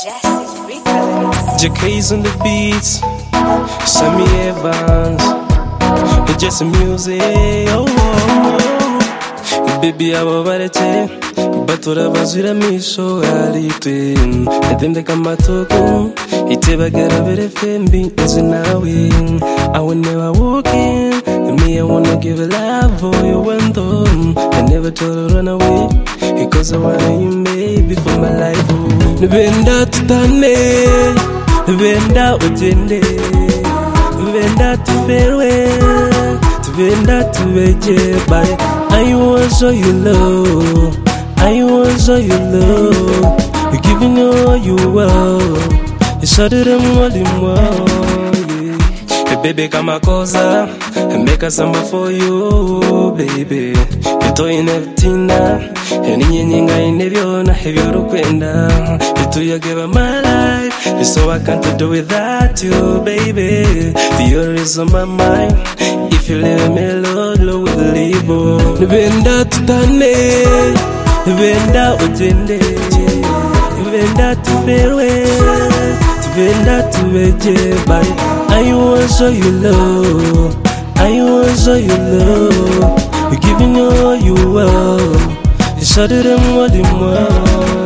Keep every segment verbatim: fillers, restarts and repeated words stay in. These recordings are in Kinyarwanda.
J K's on the beats, Sammy Evans, it's just music. Oh, oh, oh. Baby, I was ready, but what I was with me so early to him. And then they come back to him. He never get a very fame being easy now. I will never walk in. Me, I wanna give a love for you went home. I never told her run away because I want you, baby, for my life. Nubenda tutane, nubenda ujende, nubenda tuferwe, nubenda tuweje. But I want so you love, I want so you love. You giving all you want, you started them all in one. Baby, come a cosa, and make a samba for you, baby. You doing everything now, and in your na have your quenda. You do you give her my life, so I can't do without you, baby. You're is on my mind. If you leave me alone, Lord will leave you. Nubenda tutane, nubenda ujende, nubenda tuferwe, nubenda tuweje. But I want so you love, I want so you love. You giving all you want, you started them all in one.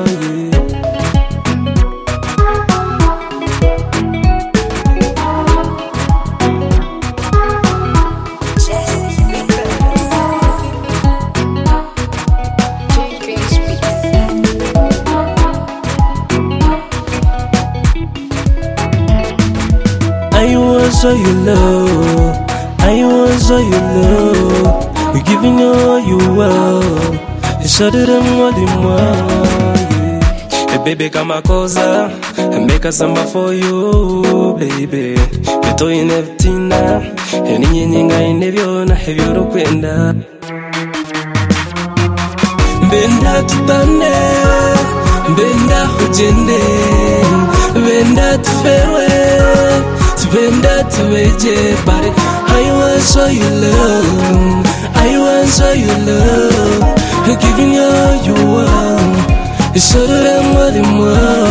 I want so you love, I want so you love. You giving all you want, you started them all in one. Hey baby, come a cosa, and make a samba for you, baby. You doing everything now, and in your na have your quenda. Benda tutane, benda ujende, benda tuferwe, benda tuweje. But I want so you love, I want so you love. You're giving all you want, you saw them all in one.